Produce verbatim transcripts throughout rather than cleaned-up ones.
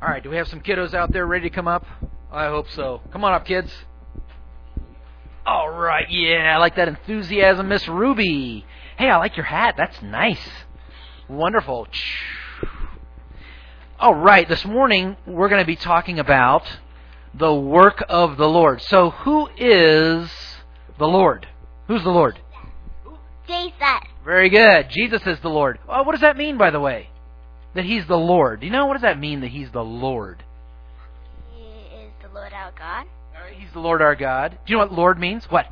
All right, do we have some kiddos out there ready to come up? I hope so. Come on up, kids. All right, yeah, I like that enthusiasm, Miss Ruby. Hey, I like your hat. That's nice. Wonderful. All right, this morning we're going to be talking about the work of the Lord. So who is the Lord? Who's the Lord? Jesus. Very good. Jesus is the Lord. Oh, what does that mean, by the way? That He's the Lord. Do you know what does that mean that He's the Lord? He is the Lord our God. All right, He's the Lord our God. Do you know what Lord means? What?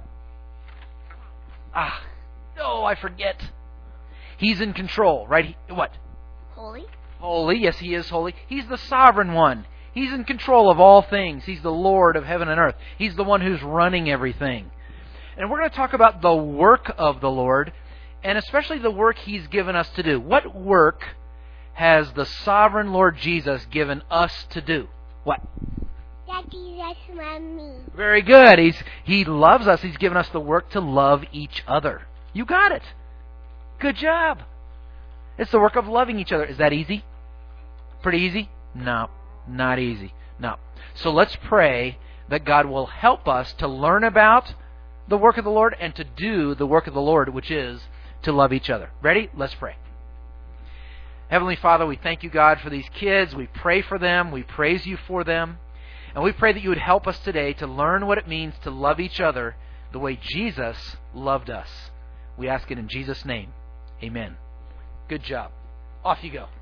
Ah, oh, I forget. He's in control, right? He, what? Holy. Holy. Yes, He is holy. He's the sovereign one. He's in control of all things. He's the Lord of heaven and earth. He's the one who's running everything. And we're going to talk about the work of the Lord, and especially the work He's given us to do. What work has the sovereign Lord Jesus given us to do? What? Daddy, that's Mommy. Very good. He's He loves us. He's given us the work to love each other. You got it. Good job. It's the work of loving each other. Is that easy? Pretty easy? No, not easy. No. So let's pray that God will help us to learn about the work of the Lord and to do the work of the Lord, which is to love each other. Ready? Let's pray. Heavenly Father, we thank you, God, for these kids. We pray for them. We praise you for them. And we pray that you would help us today to learn what it means to love each other the way Jesus loved us. We ask it in Jesus' name. Amen. Good job. Off you go.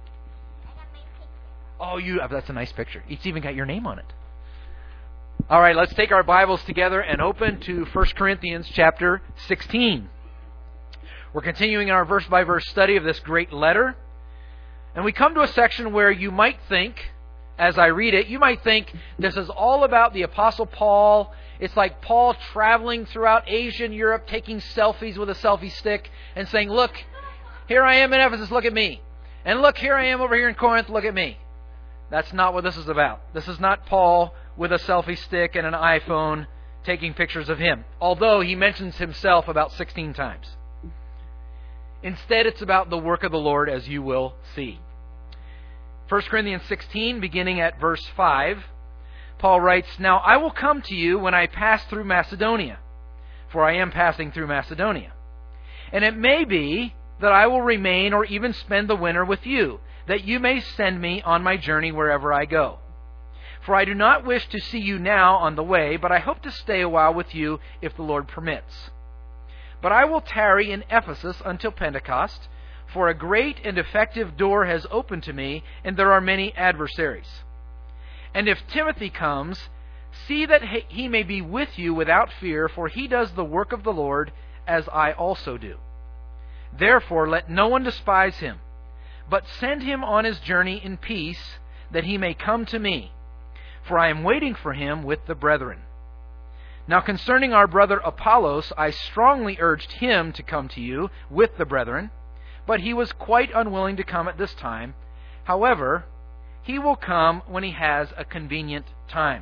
Oh, you that's a nice picture. It's even got your name on it. All right, let's take our Bibles together and open to First Corinthians chapter sixteen. We're continuing our verse-by-verse study of this great letter. And we come to a section where you might think, as I read it, you might think this is all about the Apostle Paul. It's like Paul traveling throughout Asia and Europe, taking selfies with a selfie stick and saying, look, here I am in Ephesus, look at me. And look, here I am over here in Corinth, look at me. That's not what this is about. This is not Paul with a selfie stick and an iPhone taking pictures of him, although he mentions himself about sixteen times. Instead, it's about the work of the Lord, as you will see. First Corinthians sixteen, beginning at verse five, Paul writes, Now I will come to you when I pass through Macedonia, for I am passing through Macedonia. And it may be that I will remain or even spend the winter with you, that you may send me on my journey wherever I go. For I do not wish to see you now on the way, but I hope to stay a while with you if the Lord permits. But I will tarry in Ephesus until Pentecost, for a great and effective door has opened to me, and there are many adversaries. And if Timothy comes, see that he may be with you without fear, for he does the work of the Lord, as I also do. Therefore let no one despise him, but send him on his journey in peace, that he may come to me, for I am waiting for him with the brethren. Now concerning our brother Apollos, I strongly urged him to come to you with the brethren, but he was quite unwilling to come at this time. However, he will come when he has a convenient time.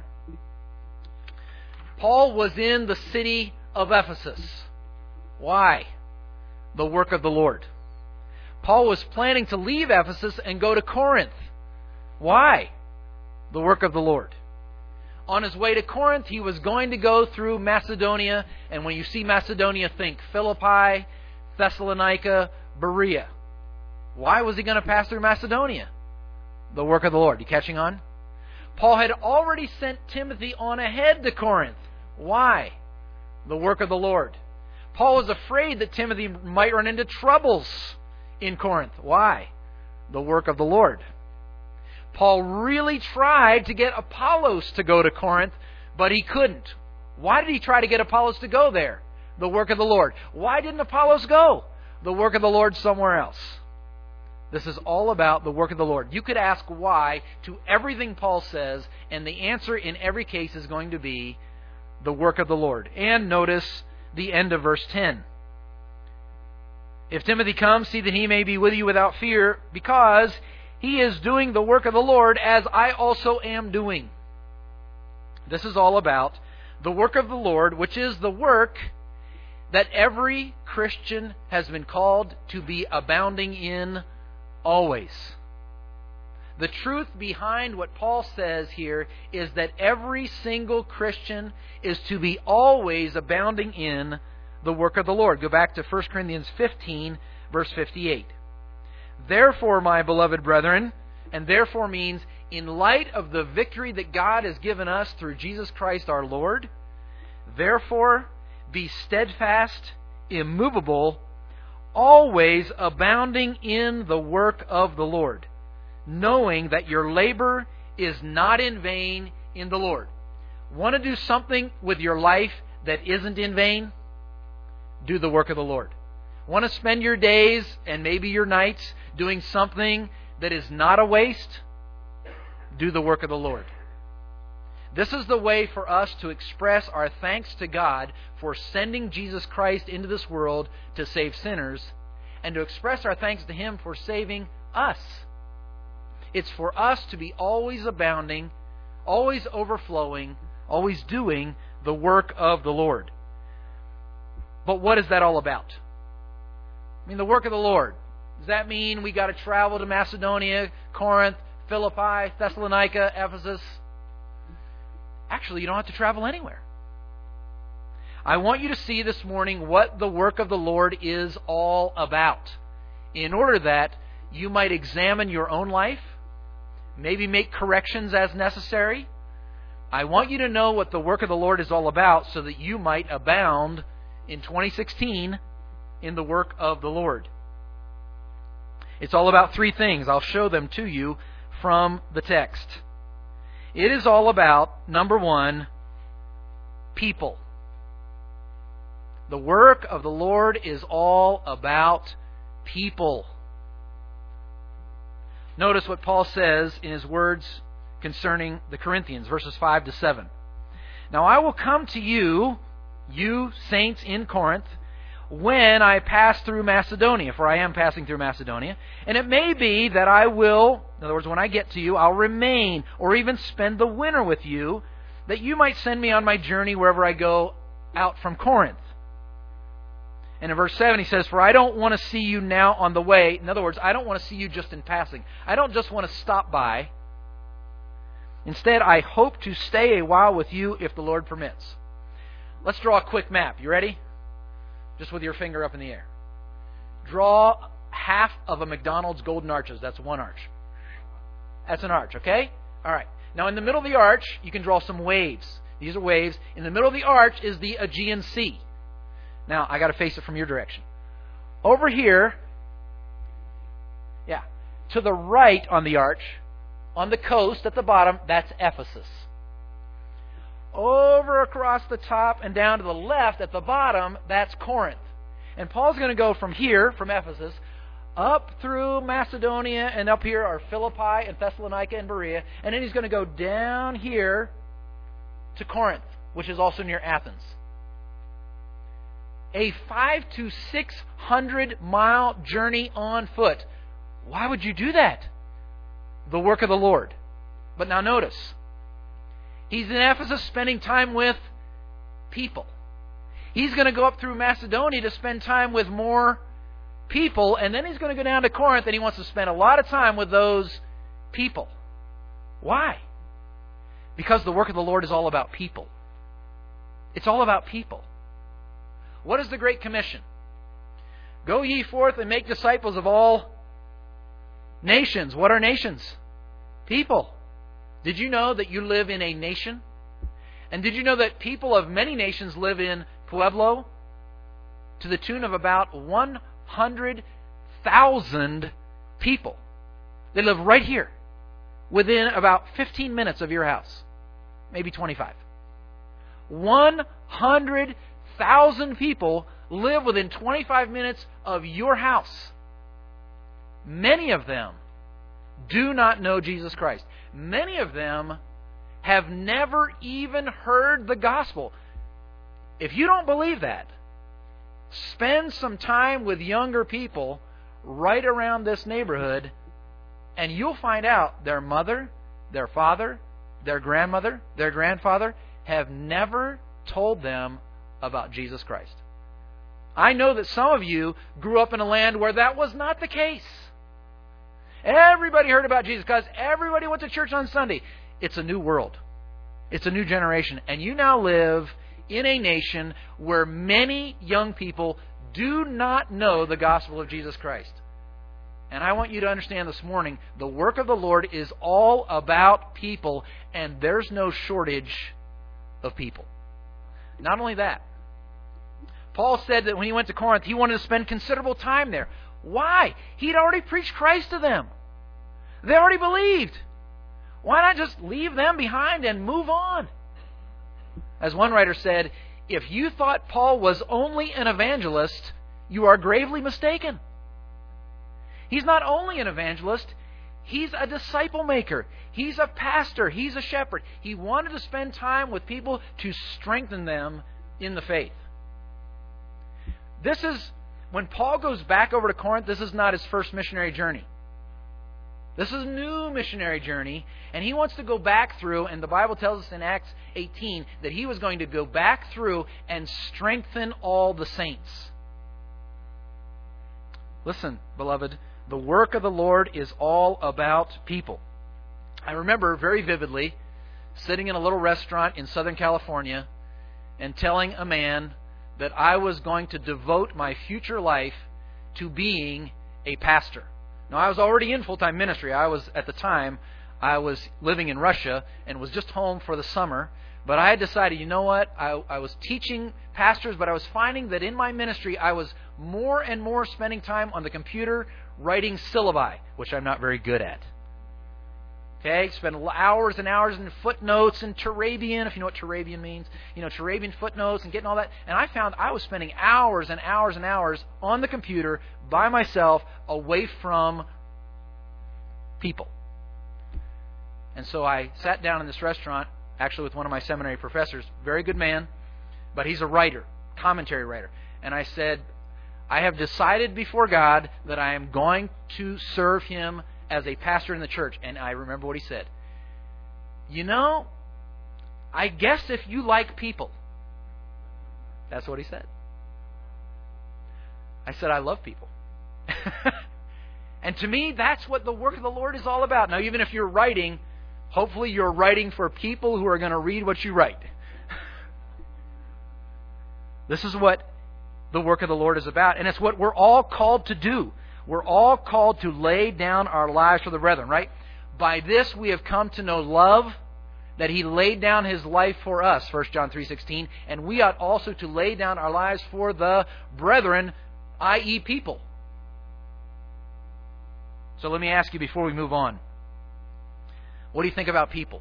Paul was in the city of Ephesus. Why? The work of the Lord. Paul was planning to leave Ephesus and go to Corinth. Why? The work of the Lord. On his way to Corinth, he was going to go through Macedonia. And when you see Macedonia, think Philippi, Thessalonica, Berea. Why was he going to pass through Macedonia? The work of the Lord. You catching on? Paul had already sent Timothy on ahead to Corinth. Why? The work of the Lord. Paul was afraid that Timothy might run into troubles in Corinth. Why? The work of the Lord. Paul really tried to get Apollos to go to Corinth, but he couldn't. Why did he try to get Apollos to go there? The work of the Lord. Why didn't Apollos go? The work of the Lord somewhere else. This is all about the work of the Lord. You could ask why to everything Paul says, and the answer in every case is going to be the work of the Lord. And notice the end of verse ten. If Timothy comes, see that he may be with you without fear, because he is doing the work of the Lord as I also am doing. This is all about the work of the Lord, which is the work that every Christian has been called to be abounding in always. The truth behind what Paul says here is that every single Christian is to be always abounding in the work of the Lord. Go back to First Corinthians fifteen, verse fifty-eight. Therefore, my beloved brethren, and therefore means in light of the victory that God has given us through Jesus Christ our Lord, therefore be steadfast, immovable, always abounding in the work of the Lord, knowing that your labor is not in vain in the Lord. Want to do something with your life that isn't in vain? Do the work of the Lord. Want to spend your days and maybe your nights doing something that is not a waste? Do the work of the Lord. This is the way for us to express our thanks to God for sending Jesus Christ into this world to save sinners, and to express our thanks to Him for saving us. It's for us to be always abounding, always overflowing, always doing the work of the Lord. But what is that all about? I mean, the work of the Lord. Does that mean we got to travel to Macedonia, Corinth, Philippi, Thessalonica, Ephesus? Actually, you don't have to travel anywhere. I want you to see this morning what the work of the Lord is all about, in order that you might examine your own life, maybe make corrections as necessary. I want you to know what the work of the Lord is all about so that you might abound in twenty sixteen in the work of the Lord. It's all about three things. I'll show them to you from the text. It is all about, number one, people. The work of the Lord is all about people. Notice what Paul says in his words concerning the Corinthians, verses five to seven. Now I will come to you, you saints in Corinth, when I pass through Macedonia, for I am passing through Macedonia, and it may be that I will, in other words, when I get to you, I'll remain or even spend the winter with you, that you might send me on my journey wherever I go out from Corinth. And in verse seven he says, for I don't want to see you now on the way. In other words, I don't want to see you just in passing. I don't just want to stop by. Instead, I hope to stay a while with you if the Lord permits. Let's draw a quick map. You ready? Just with your finger up in the air. Draw half of a McDonald's golden arches. That's one arch. That's an arch, okay? All right. Now in the middle of the arch, you can draw some waves. These are waves. In the middle of the arch is the Aegean Sea. Now, I got to face it from your direction. Over here, yeah, to the right on the arch, on the coast at the bottom, that's Ephesus. Over across the top and down to the left at the bottom, that's Corinth. And Paul's going to go from here, from Ephesus, up through Macedonia, and up here are Philippi and Thessalonica and Berea, and then he's going to go down here to Corinth, which is also near Athens. A five to six hundred mile journey on foot. Why would you do that? The work of the Lord. But now notice, he's in Ephesus spending time with people. He's going to go up through Macedonia to spend time with more people, and then he's going to go down to Corinth and he wants to spend a lot of time with those people. Why? Because the work of the Lord is all about people. It's all about people. What is the Great Commission? Go ye forth and make disciples of all nations. What are nations? People. Did you know that you live in a nation? And did you know that people of many nations live in Pueblo? To the tune of about one hundred thousand people. They live right here, within about fifteen minutes of your house. Maybe twenty-five. one hundred thousand people live within twenty-five minutes of your house. Many of them do not know Jesus Christ. Many of them have never even heard the gospel. If you don't believe that, spend some time with younger people right around this neighborhood, and you'll find out their mother, their father, their grandmother, their grandfather have never told them about Jesus Christ. I know that some of you grew up in a land where that was not the case. Everybody heard about Jesus because everybody went to church on Sunday. It's a new world. It's a new generation. And you now live in a nation where many young people do not know the gospel of Jesus Christ. And I want you to understand this morning, the work of the Lord is all about people, and there's no shortage of people. Not only that, Paul said that when he went to Corinth, he wanted to spend considerable time there. Why? He'd already preached Christ to them. They already believed. Why not just leave them behind and move on? As one writer said, if you thought Paul was only an evangelist, you are gravely mistaken. He's not only an evangelist, he's a disciple maker. He's a pastor. He's a shepherd. He wanted to spend time with people to strengthen them in the faith. This is, when Paul goes back over to Corinth, this is not his first missionary journey. This is a new missionary journey, and he wants to go back through, and the Bible tells us in Acts eighteen that he was going to go back through and strengthen all the saints. Listen, beloved, the work of the Lord is all about people. I remember very vividly sitting in a little restaurant in Southern California and telling a man that I was going to devote my future life to being a pastor. Now, I was already in full-time ministry. I was, at the time, I was living in Russia and was just home for the summer. But I had decided, you know what? I, I was teaching pastors, but I was finding that in my ministry, I was more and more spending time on the computer writing syllabi, which I'm not very good at. Okay, spend hours and hours in footnotes and Turabian, if you know what Turabian means. You know, Turabian footnotes and getting all that. And I found I was spending hours and hours and hours on the computer by myself, away from people. And so I sat down in this restaurant, actually with one of my seminary professors, very good man, but he's a writer, commentary writer. And I said, I have decided before God that I am going to serve Him as a pastor in the church. And I remember what he said. You know, I guess if you like people. That's what he said. I said, I love people. And to me, that's what the work of the Lord is all about. Now, even if you're writing, hopefully you're writing for people who are going to read what you write. This is what the work of the Lord is about. And it's what we're all called to do. We're all called to lay down our lives for the brethren, right? By this we have come to know love, that He laid down His life for us, First John three sixteen, and we ought also to lay down our lives for the brethren, that is people. So let me ask you before we move on, what do you think about people?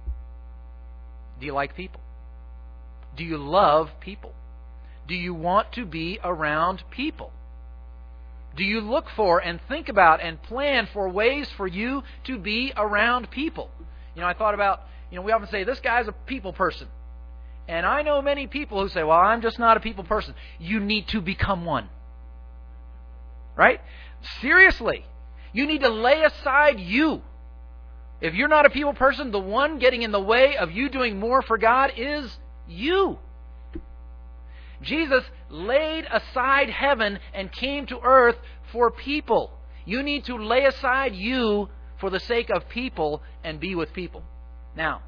Do you like people? Do you love people? Do you want to be around people? Do you look for and think about and plan for ways for you to be around people? You know, I thought about, you know, we often say, this guy's a people person. And I know many people who say, well, I'm just not a people person. You need to become one. Right? Seriously. You need to lay aside you. If you're not a people person, the one getting in the way of you doing more for God is you. Jesus laid aside heaven and came to earth for people. You need to lay aside you for the sake of people and be with people. Now,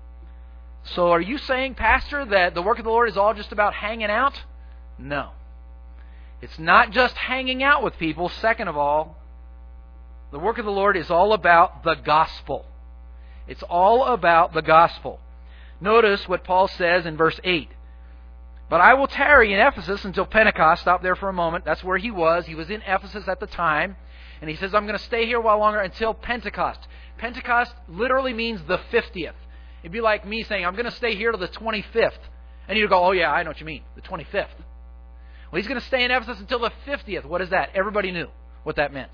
so are you saying, Pastor, that the work of the Lord is all just about hanging out? No. It's not just hanging out with people. Second of all, the work of the Lord is all about the gospel. It's all about the gospel. Notice what Paul says in verse eight. But I will tarry in Ephesus until Pentecost. Stop there for a moment. That's where he was. He was in Ephesus at the time. And he says, I'm going to stay here a while longer until Pentecost. Pentecost literally means the fiftieth. It'd be like me saying, I'm going to stay here till the twenty-fifth. And you'd go, oh yeah, I know what you mean. The twenty-fifth. Well, he's going to stay in Ephesus until the fiftieth. What is that? Everybody knew what that meant.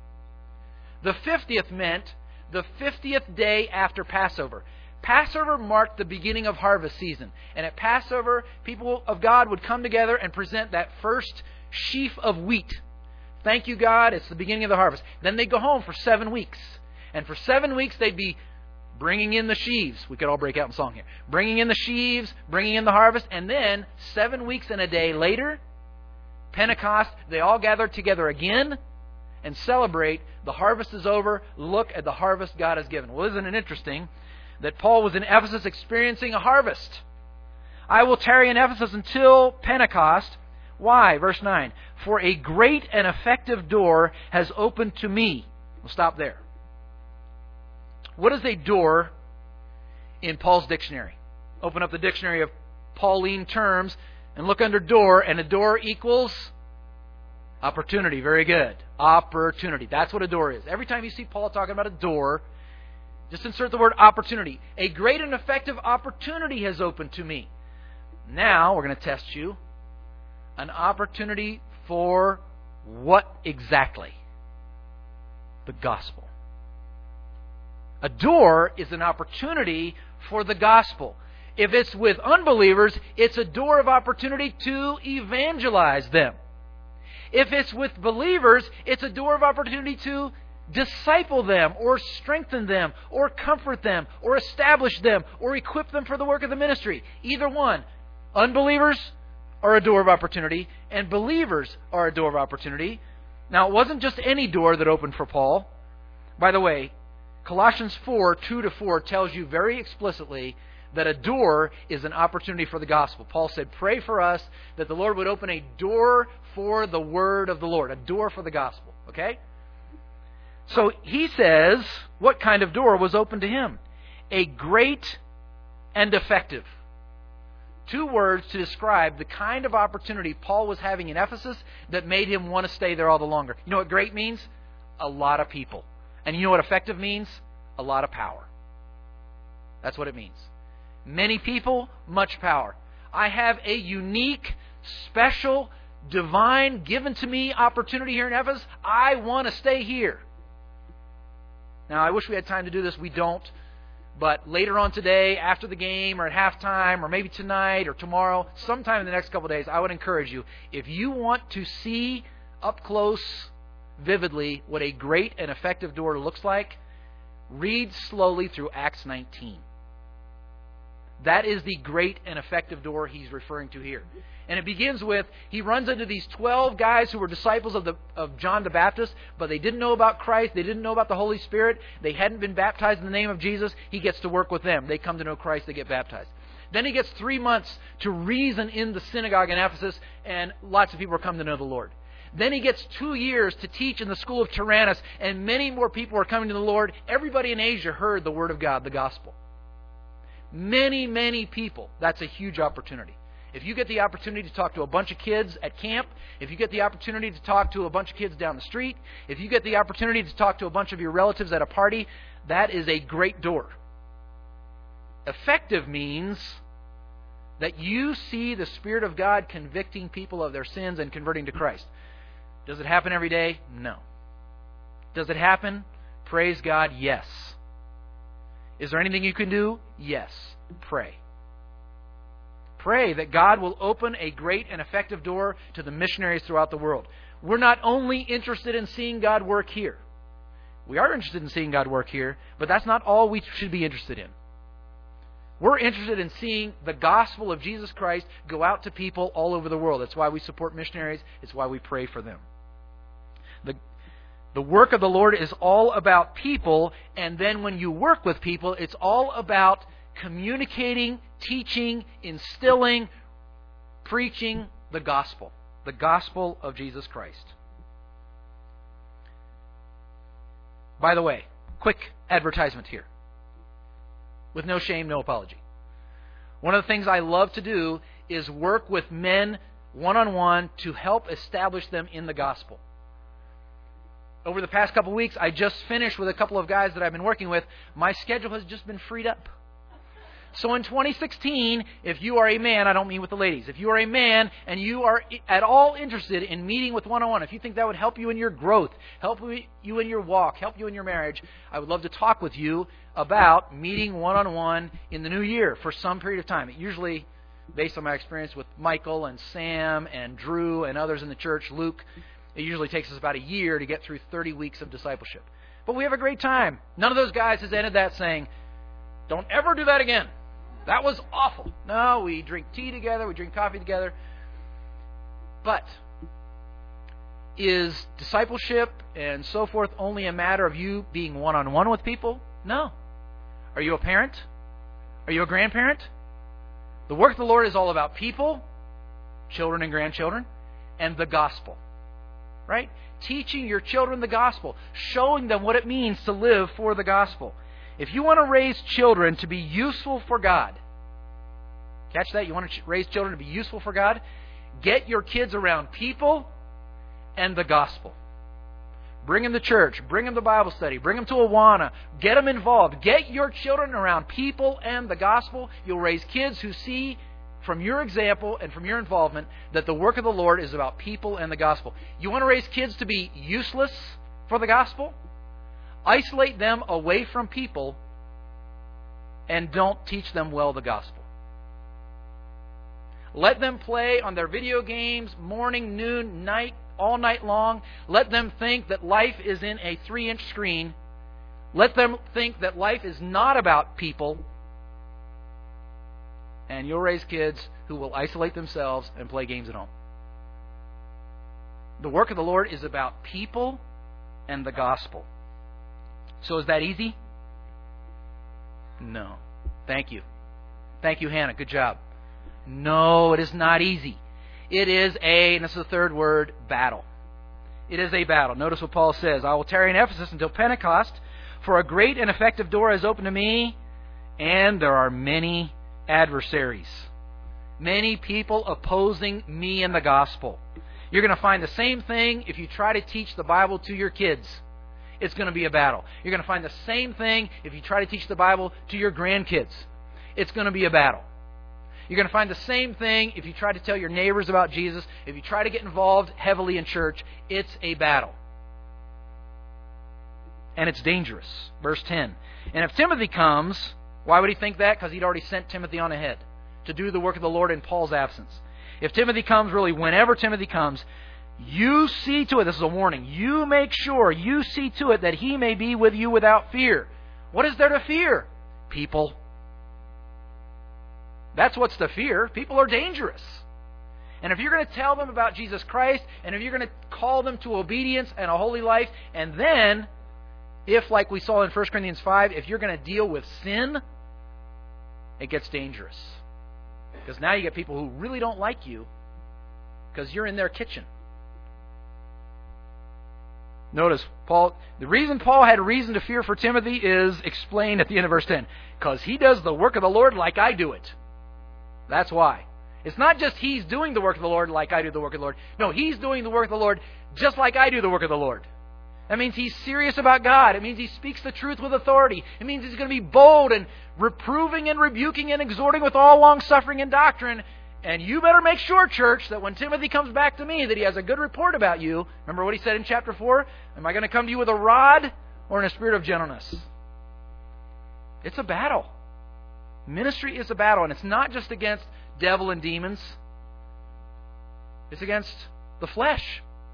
The fiftieth meant the fiftieth day after Passover. Passover marked the beginning of harvest season. And at Passover, people of God would come together and present that first sheaf of wheat. Thank you, God. It's the beginning of the harvest. Then they'd go home for seven weeks. And for seven weeks, they'd be bringing in the sheaves. We could all break out in song here. Bringing in the sheaves, bringing in the harvest. And then, seven weeks and a day later, Pentecost, they all gathered together again. and celebrate. The harvest is over. Look at the harvest God has given. Well, isn't it interesting that Paul was in Ephesus experiencing a harvest? I will tarry in Ephesus until Pentecost. Why? Verse nine. For a great and effective door has opened to me. We'll stop there. What is a door in Paul's dictionary? Open up the dictionary of Pauline terms and look under door, and a door equals opportunity. Very good. Opportunity. That's what a door is. Every time you see Paul talking about a door, just insert the word opportunity. A great and effective opportunity has opened to me. Now we're going to test you. An opportunity for what exactly? The gospel. A door is an opportunity for the gospel. If it's with unbelievers, it's a door of opportunity to evangelize them. If it's with believers, it's a door of opportunity to disciple them, or strengthen them, or comfort them, or establish them, or equip them for the work of the ministry. Either one. Unbelievers are a door of opportunity, and believers are a door of opportunity. Now, it wasn't just any door that opened for Paul. By the way, Colossians four, two to four tells you very explicitly that a door is an opportunity for the gospel. Paul said, pray for us that the Lord would open a door for the word of the Lord, a door for the gospel. Okay? So he says, what kind of door was open to him? A great and effective. Two words to describe the kind of opportunity Paul was having in Ephesus that made him want to stay there all the longer. You know what great means? A lot of people. And you know what effective means? A lot of power. That's what it means. Many people, much power. I have a unique, special, divine, given to me opportunity here in Ephesus. I want to stay here. Now, I wish we had time to do this. We don't. But later on today, after the game, or at halftime, or maybe tonight, or tomorrow, sometime in the next couple of days, I would encourage you, if you want to see up close, vividly, what a great and effective door looks like, read slowly through Acts nineteen. That is the great and effective door he's referring to here. And it begins with, he runs into these twelve guys who were disciples of the of John the Baptist, but they didn't know about Christ, they didn't know about the Holy Spirit, they hadn't been baptized in the name of Jesus. He gets to work with them. They come to know Christ, they get baptized. Then he gets three months to reason in the synagogue in Ephesus, and lots of people are coming to know the Lord. Then he gets two years to teach in the school of Tyrannus, and many more people are coming to the Lord. Everybody in Asia heard the Word of God, the gospel. Many, many people. That's a huge opportunity. If you get the opportunity to talk to a bunch of kids at camp, if you get the opportunity to talk to a bunch of kids down the street, if you get the opportunity to talk to a bunch of your relatives at a party, that is a great door. Effective means that you see the Spirit of God convicting people of their sins and converting to Christ. Does it happen every day? No. Does it happen? Praise God, yes. Is there anything you can do? Yes. Pray. Pray that God will open a great and effective door to the missionaries throughout the world. We're not only interested in seeing God work here. We are interested in seeing God work here, but that's not all we should be interested in. We're interested in seeing the gospel of Jesus Christ go out to people all over the world. That's why we support missionaries. It's why we pray for them. The The work of the Lord is all about people, and then when you work with people, it's all about communicating, teaching, instilling, preaching the gospel. The gospel of Jesus Christ. By the way, quick advertisement here. With no shame, no apology. One of the things I love to do is work with men one-on-one to help establish them in the gospel. Over the past couple of weeks, I just finished with a couple of guys that I've been working with. My schedule has just been freed up. So in twenty sixteen, if you are a man, I don't mean with the ladies, if you are a man and you are at all interested in meeting with one-on-one, if you think that would help you in your growth, help you in your walk, help you in your marriage, I would love to talk with you about meeting one-on-one in the new year for some period of time. It usually, based on my experience with Michael and Sam and Drew and others in the church, Luke, it usually takes us about a year to get through thirty weeks of discipleship. But we have a great time. None of those guys has ended that saying, don't ever do that again. That was awful. No, we drink tea together, we drink coffee together. But is discipleship and so forth only a matter of you being one-on-one with people? No. Are you a parent? Are you a grandparent? The work of the Lord is all about people, children and grandchildren, and the gospel. Right? Teaching your children the gospel. Showing them what it means to live for the gospel. If you want to raise children to be useful for God, catch that? You want to raise children to be useful for God? Get your kids around people and the gospel. Bring them to church. Bring them to Bible study. Bring them to Awana. Get them involved. Get your children around people and the gospel. You'll raise kids who see from your example and from your involvement that the work of the Lord is about people and the gospel. You want to raise kids to be useless for the gospel? Isolate them away from people and don't teach them well the gospel. Let them play on their video games morning, noon, night, all night long. Let them think that life is in a three-inch screen. Let them think that life is not about people. And you'll raise kids who will isolate themselves and play games at home. The work of the Lord is about people and the gospel. So is that easy? No. Thank you. Thank you, Hannah. Good job. No, it is not easy. It is a, and this is the third word, battle. It is a battle. Notice what Paul says. I will tarry in Ephesus until Pentecost, for a great and effective door is open to me, and there are many adversaries. Many people opposing me and the gospel. You're going to find the same thing if you try to teach the Bible to your kids. It's going to be a battle. You're going to find the same thing if you try to teach the Bible to your grandkids. It's going to be a battle. You're going to find the same thing if you try to tell your neighbors about Jesus. If you try to get involved heavily in church, it's a battle. And it's dangerous. Verse ten. And if Timothy comes, why would he think that? Because he'd already sent Timothy on ahead to do the work of the Lord in Paul's absence. If Timothy comes, really, whenever Timothy comes, you see to it, this is a warning, you make sure, you see to it that he may be with you without fear. What is there to fear? People. That's what's to fear. People are dangerous. And if you're going to tell them about Jesus Christ, and if you're going to call them to obedience and a holy life, and then, if, like we saw in First Corinthians five, if you're going to deal with sin, it gets dangerous. Because now you get people who really don't like you because you're in their kitchen. Notice, Paul. The reason Paul had reason to fear for Timothy is explained at the end of verse ten. Because he does the work of the Lord like I do it. That's why. It's not just he's doing the work of the Lord like I do the work of the Lord. No, he's doing the work of the Lord just like I do the work of the Lord. That means he's serious about God. It means he speaks the truth with authority. It means he's going to be bold and reproving and rebuking and exhorting with all long-suffering and doctrine. And you better make sure, church, that when Timothy comes back to me, that he has a good report about you. Remember what he said in chapter four? Am I going to come to you with a rod or in a spirit of gentleness? It's a battle. Ministry is a battle, and it's not just against devil and demons. It's against the flesh.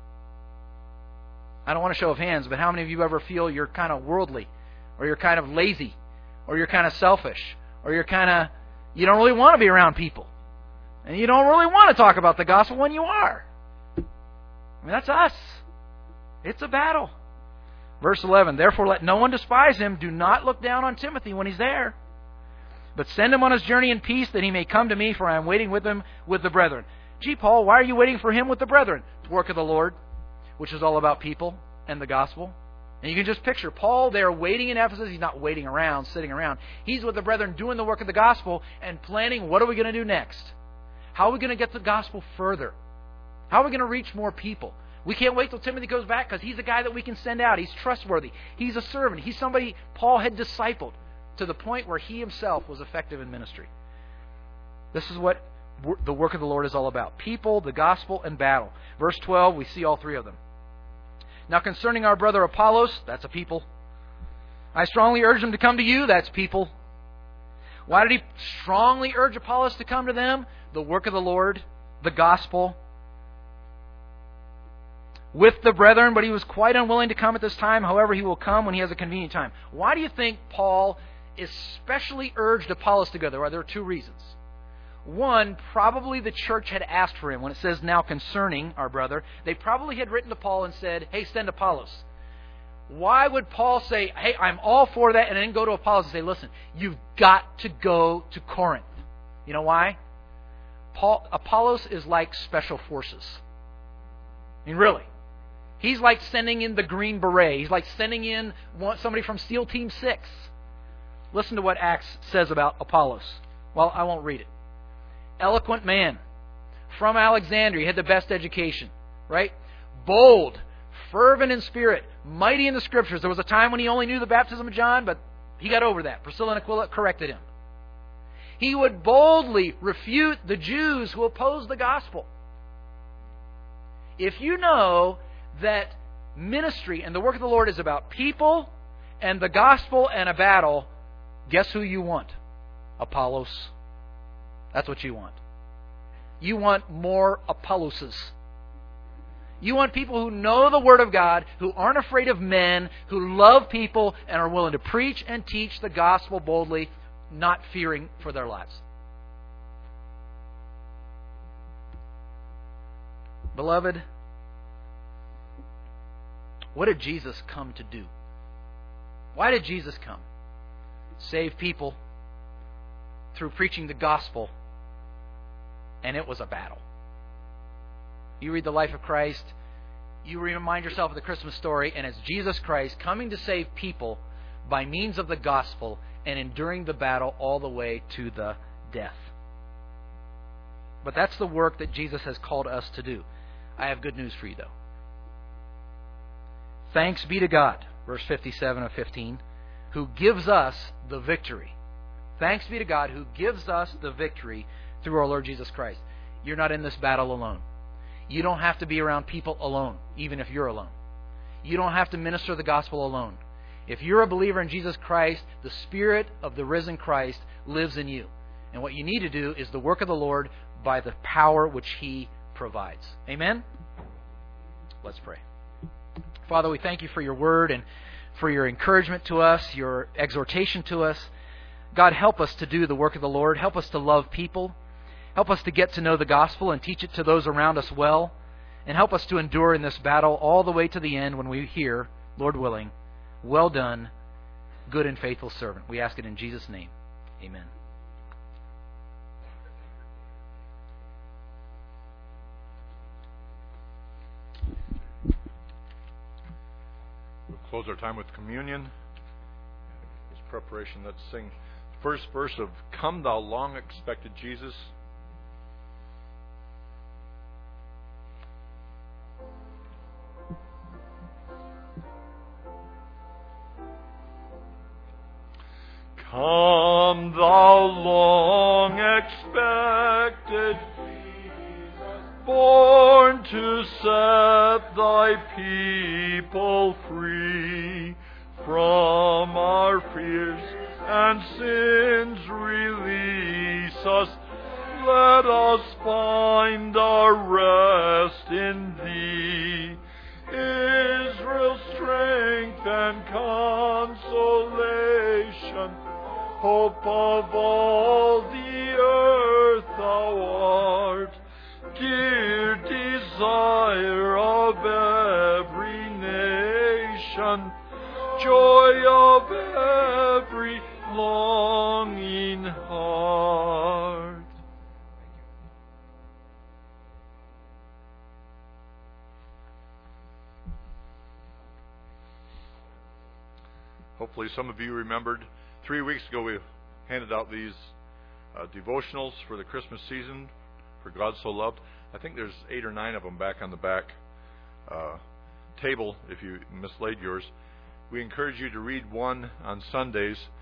I don't want to show of hands, but how many of you ever feel you're kind of worldly, or you're kind of lazy, or you're kind of selfish, or you're kind of, you don't really want to be around people, and you don't really want to talk about the gospel when you are? I mean, that's us. It's a battle. Verse eleven, therefore let no one despise him. Do not look down on Timothy when he's there, but send him on his journey in peace, that he may come to me, for I am waiting with him with the brethren. Gee, Paul, why are you waiting for him with the brethren? The work of the Lord, which is all about people and the gospel. And you can just picture Paul there waiting in Ephesus. He's not waiting around, sitting around. He's with the brethren doing the work of the gospel and planning, what are we going to do next? How are we going to get the gospel further? How are we going to reach more people? We can't wait till Timothy goes back because he's a guy that we can send out. He's trustworthy. He's a servant. He's somebody Paul had discipled to the point where he himself was effective in ministry. This is what the work of the Lord is all about. People, the gospel, and battle. Verse twelve, we see all three of them. Now concerning our brother Apollos, that's a people. I strongly urge him to come to you, that's people. Why did he strongly urge Apollos to come to them? The work of the Lord, the gospel. With the brethren, but he was quite unwilling to come at this time. However, he will come when he has a convenient time. Why do you think Paul especially urged Apollos to go there? Well, there are two reasons. One, probably the church had asked for him. When it says now concerning our brother, they probably had written to Paul and said, hey, send Apollos. Why would Paul say, hey, I'm all for that, and then go to Apollos and say, listen, you've got to go to Corinth? You know why? Paul, Apollos is like special forces. I mean, really. He's like sending in the Green Beret. He's like sending in one, somebody from SEAL Team six. Listen to what Acts says about Apollos. Well, I won't read it. Eloquent man. From Alexandria. He had the best education. Right? Bold. Fervent in spirit. Mighty in the Scriptures. There was a time when he only knew the baptism of John, but he got over that. Priscilla and Aquila corrected him. He would boldly refute the Jews who opposed the gospel. If you know that ministry and the work of the Lord is about people and the gospel and a battle, guess who you want? Apollos. That's what you want. You want more Apolloses. You want people who know the Word of God, who aren't afraid of men, who love people, and are willing to preach and teach the gospel boldly, not fearing for their lives. Beloved, what did Jesus come to do? Why did Jesus come? Save people through preaching the gospel, and it was a battle. You read the life of Christ, you remind yourself of the Christmas story, and it's Jesus Christ coming to save people by means of the gospel and enduring the battle all the way to the death. But that's the work that Jesus has called us to do. I have good news for you, though. Thanks be to God, verse fifty-seven of fifteen, who gives us the victory. Thanks be to God who gives us the victory through our Lord Jesus Christ. You're not in this battle alone. You don't have to be around people alone, even if you're alone. You don't have to minister the gospel alone. If you're a believer in Jesus Christ, the Spirit of the risen Christ lives in you. And what you need to do is the work of the Lord by the power which He provides. Amen? Let's pray. Father, we thank You for Your word and for Your encouragement to us, Your exhortation to us. God, help us to do the work of the Lord. Help us to love people. Help us to get to know the gospel and teach it to those around us well. And help us to endure in this battle all the way to the end when we hear, Lord willing, well done, good and faithful servant. We ask it in Jesus' name. Amen. We'll close our time with communion. This preparation, let's sing the first verse of Come Thou Long Expected Jesus. Come Thou long expected Jesus, born to set Thy people free from our fears and sins, release us. Let us find our rest in Thee. Israel's strength and consolation, hope of all the earth Thou art, dear desire of every nation, joy of every longing heart. Hopefully some of you remembered three weeks ago we handed out these uh, devotionals for the Christmas season, for God So Loved. I think there's eight or nine of them back on the back uh, table if you mislaid yours. We encourage you to read one on Sundays